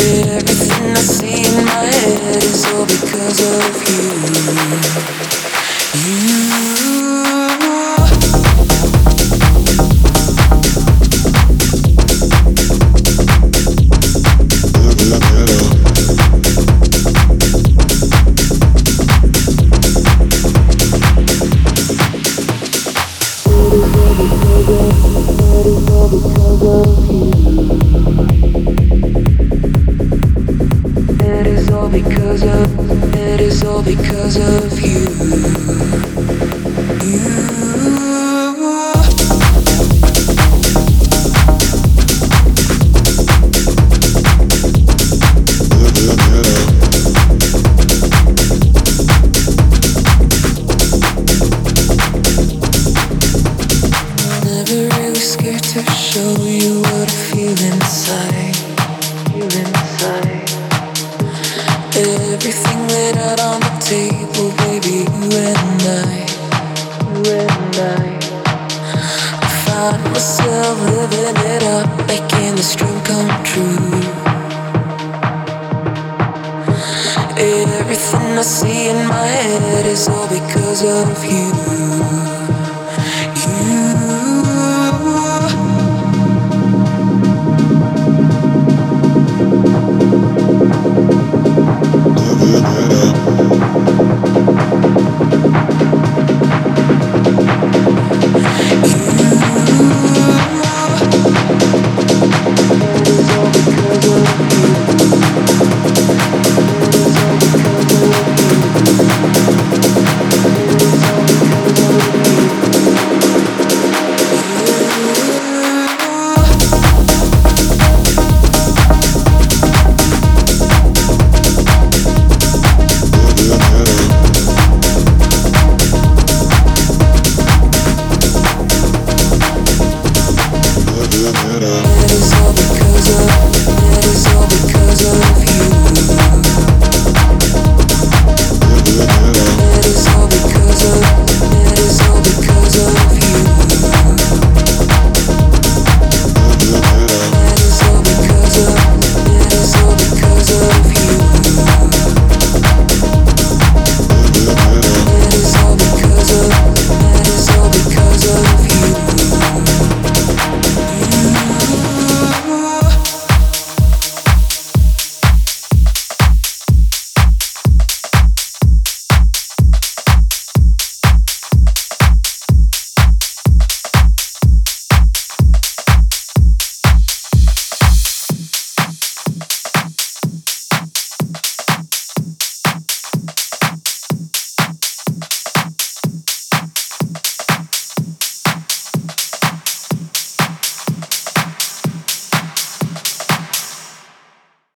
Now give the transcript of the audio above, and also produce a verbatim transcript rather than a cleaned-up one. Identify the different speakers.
Speaker 1: Everything I see in my head is all because of you. It is all because of, it is all because of you. Never really scared to show you what I feel inside. Feel inside. Everything laid out on the table, baby, you and I, you and I. I found myself living it up, making this dream come true. Everything I see in my head is all because of you.